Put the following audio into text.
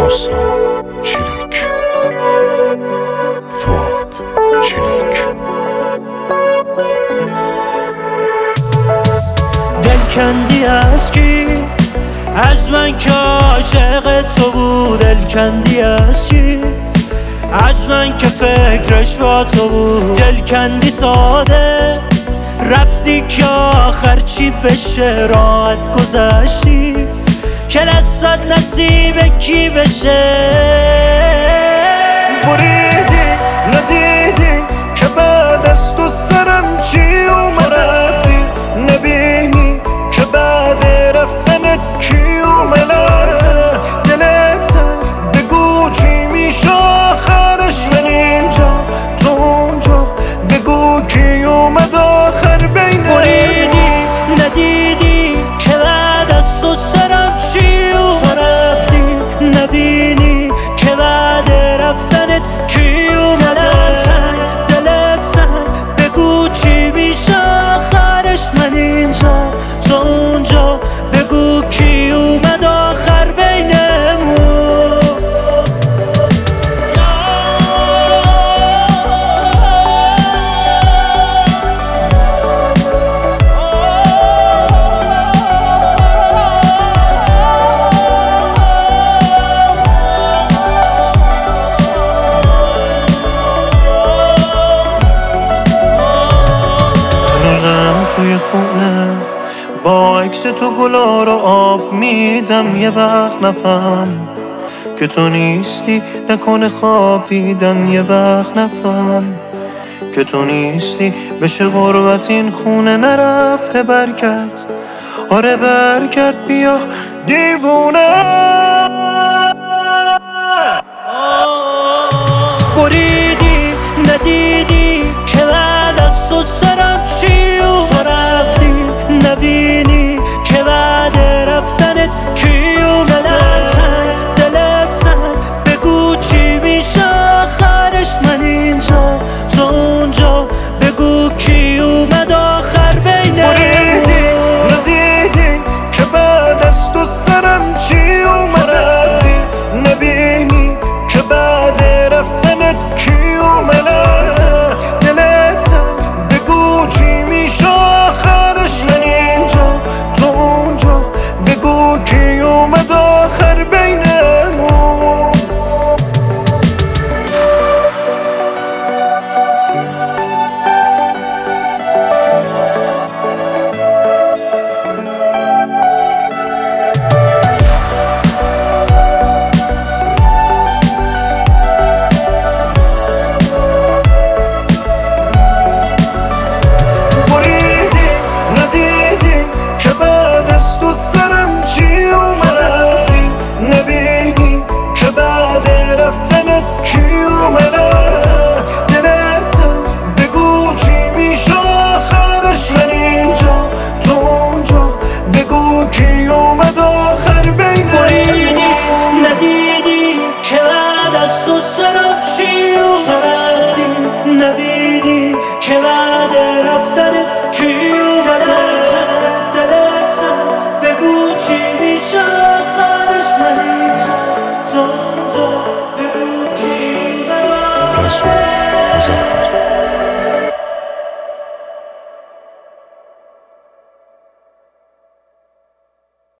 پارسا چریک، فؤاد چریک. دل کندی از کی؟ از من که عاشق تو بود. دل کندی از کی؟ از من که فکرش با تو بود. دل کندی ساده رفتی که آخر چی بشه؟ راحت گذشتی که لذت نصیب کی بشه؟ بریدی ندیدی که بعد از تو سرم چی اومد؟ رفتی نبینی که بعد رفتنت کی اومد؟ دلت بگو چی میشه آخرش؟ من اینجا تو اونجا بگو کی اومد آخر بینه؟ بریدی ندیدی که بعد از تو سرم چی اومد؟ تو رفتی نبینی که بعد رفتنت کی اومد؟ دلت سنگ بگو چی میشه آخرش؟ من اینجا تو اونجا بگو کی اومد آخر بینمون؟ هنوزم توی خونه با عکس تو گلا رو آب میدم. یه وقت نفهم که تو نیستی نکنه خواب دیدن. یه وقت نفهم که تو نیستی بشه غربت این خونه نرفته برگرد. آره برگرد بیا دیوونه.